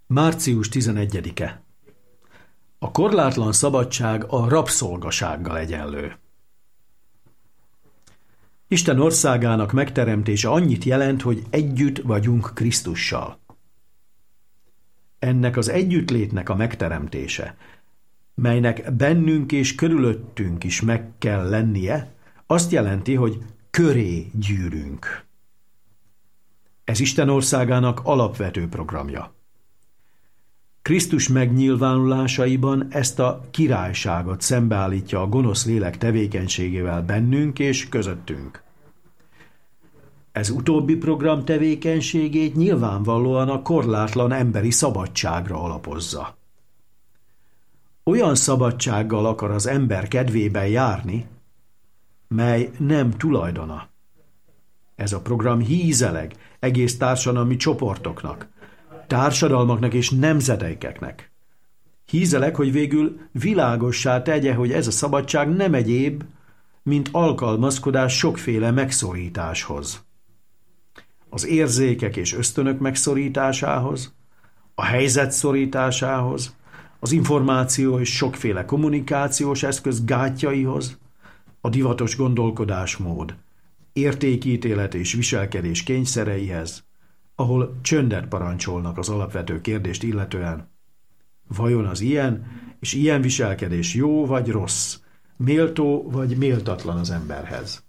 Március 11-e. A korlátlan szabadság a rabszolgasággal egyenlő. Isten országának megteremtése annyit jelent, hogy együtt vagyunk Krisztussal. Ennek az együttlétnek a megteremtése, melynek bennünk és körülöttünk is meg kell lennie, azt jelenti, hogy köré gyűrünk. Ez Isten országának alapvető programja. Krisztus megnyilvánulásaiban ezt a királyságot szembeállítja a gonosz lélek tevékenységével bennünk és közöttünk. Ez utóbbi program tevékenységét nyilvánvalóan a korlátlan emberi szabadságra alapozza. Olyan szabadsággal akar az ember kedvében járni, mely nem tulajdona. Ez a program hízeleg egész társadalmi csoportoknak, társadalmaknak és nemzedékeknek. Hízeleg, hogy végül világossá tegye, hogy ez a szabadság nem egyéb, mint alkalmazkodás sokféle megszorításhoz. Az érzékek és ösztönök megszorításához, a helyzet szorításához, az információ és sokféle kommunikációs eszköz gátjaihoz, a divatos gondolkodásmód, értékítélet és viselkedés kényszereihez, ahol csöndet parancsolnak az alapvető kérdést illetően. Vajon az ilyen és ilyen viselkedés jó vagy rossz, méltó vagy méltatlan az emberhez?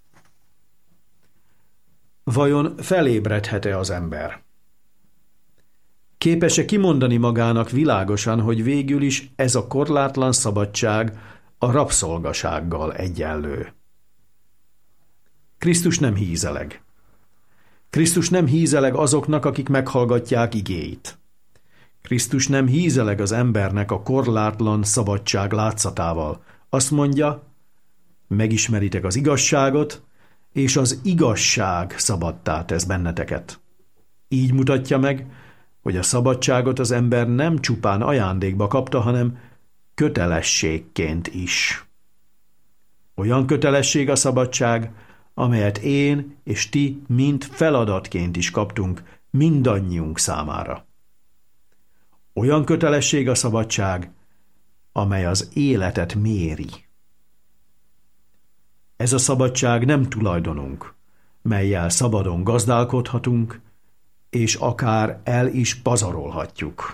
Vajon felébredhet-e az ember? Képes-e kimondani magának világosan, hogy végül is ez a korlátlan szabadság a rabszolgasággal egyenlő? Krisztus nem hízeleg. Krisztus nem hízeleg azoknak, akik meghallgatják igéit. Krisztus nem hízeleg az embernek a korlátlan szabadság látszatával. Azt mondja, megismeritek az igazságot, és az igazság szabaddá tesz benneteket. Így mutatja meg, hogy a szabadságot az ember nem csupán ajándékba kapta, hanem kötelességként is. Olyan kötelesség a szabadság, amelyet én és ti mind feladatként is kaptunk mindannyiunk számára. Olyan kötelesség a szabadság, amely az életet méri. Ez a szabadság nem tulajdonunk, mellyel szabadon gazdálkodhatunk, és akár el is pazarolhatjuk.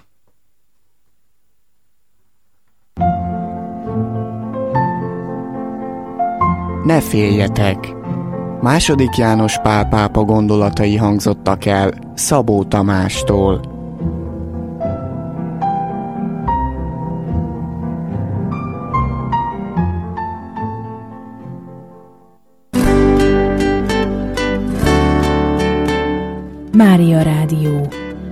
Ne féljetek! II. János Pál pápa gondolatai hangzottak el Szabó Tamástól. Mária Rádió.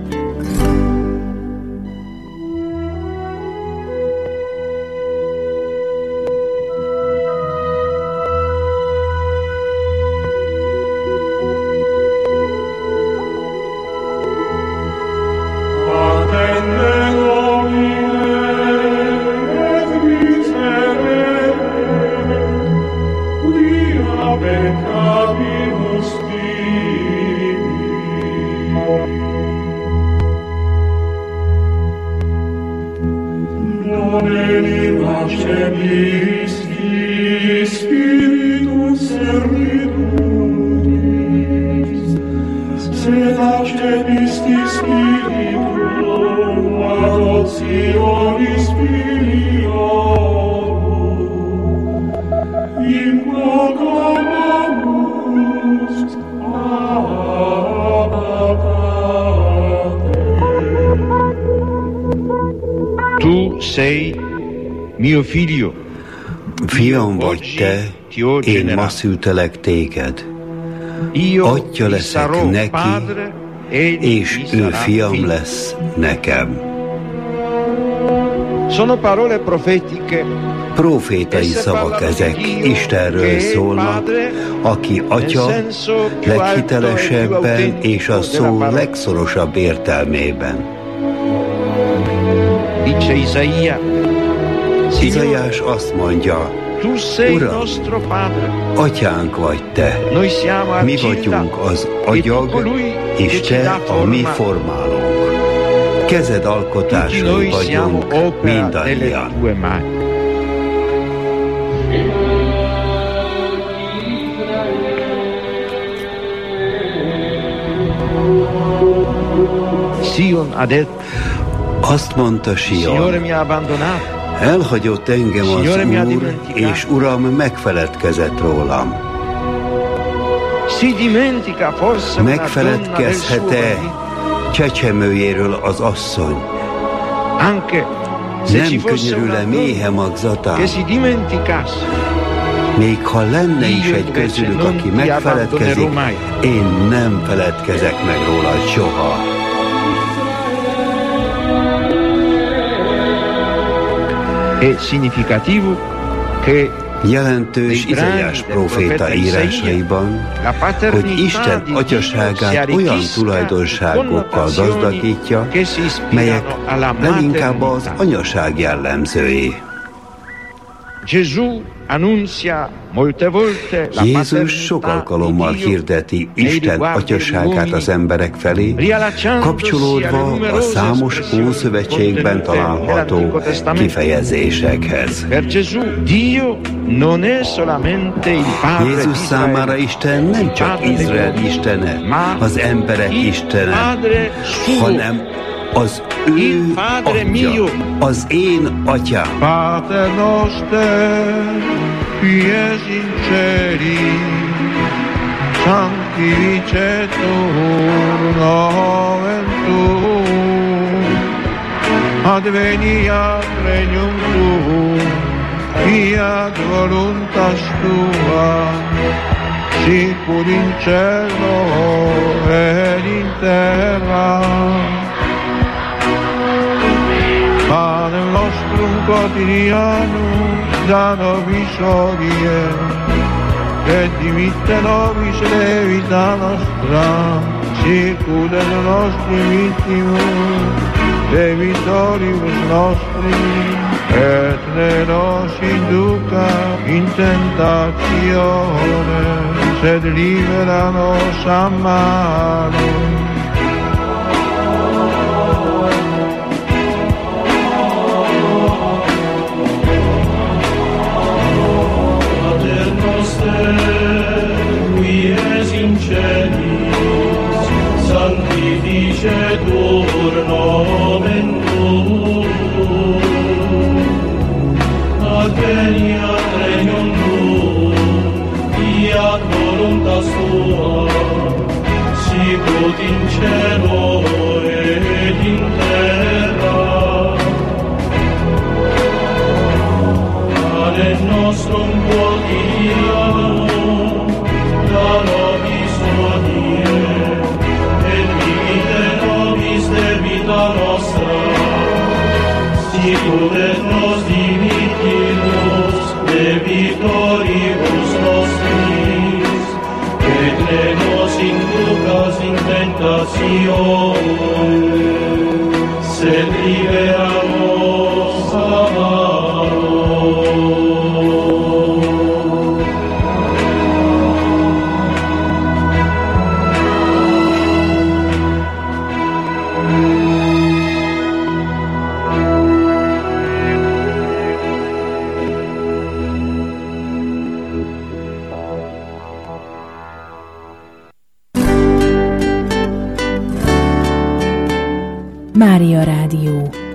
Tu sei mio figlio. Fiam vagy te, én ma szültelek téged. Atya leszek neki, és ő fiam lesz nekem. Sono parole profetiche. Profétai szavak ezek, Istenről szólnak, aki atya leghitelesebben és a szó legszorosabb értelmében. Dice Izaiás azt mondja, Uram, atyánk vagy te, mi vagyunk az agyag, és te a mi formálónk. kezed Tutti alkotásai noi siamo vagyunk opera delle mindannyian. tue mani. Sion ha detto, Azt mondta Signore Sion, mi ha abbandonato, elhagyott engem az Signore mi ha Úr, dimenticato. és Uram megfeledkezett rólam. si dimentica forse una donna del suo Megfeledkezhet-e marito? csecsemőjéről az asszony? Anche se ci Nem fosse una könyörül-e donna méhemagzatán? che si dimenticasse, Még ha lenne is Io egy invece közülük, non aki ti megfeledkezik, abbandonerò mai. én nem feledkezek meg rólad soha. è significativo che Jelentős Izaiás próféta írásaiban, hogy Isten atyaságát olyan tulajdonságokkal gazdagítja, melyek leginkább az anyaság jellemzői. Gesù annunzia molte volte la Jézus sok paternità alkalommal di Dio hirdeti nei Isten riguardi degli atyaságát uomini, az emberek felé, kapcsolódva a számos Ószövetségben található kifejezésekhez. Per Gesù Dio non è solamente il Padre Jézus di számára Israele, Isten nem csak Izrael istene, az emberek istene, Padre suo, hanem az ő Il Padre mio. atya, az én atyám. Pater noster, qui es in celi, sanctificetur nomen tuum, adveniat regnum tuum, fiat voluntas tua, sicur in cielo ed in terra. Panem nostrum quotidianum da nobis hodie, et dimitte nobis debita nostra, sicut et nostri vittimus debitoribus nostri, et ne nos induca in tentatione, sed libera nos a malo. Sanctificetur nomen tuum, adveniat regnum tuum, fiat voluntas tua, sicut in cielo et in terra. Panem nostrum quotidianum da nobis hodie, et dimitte nobis debita nostra, sicut et nos dimittimus debitoribus nostris, et ne nos inducas in tentatione, sed libera nos a malo. Mária Rádió.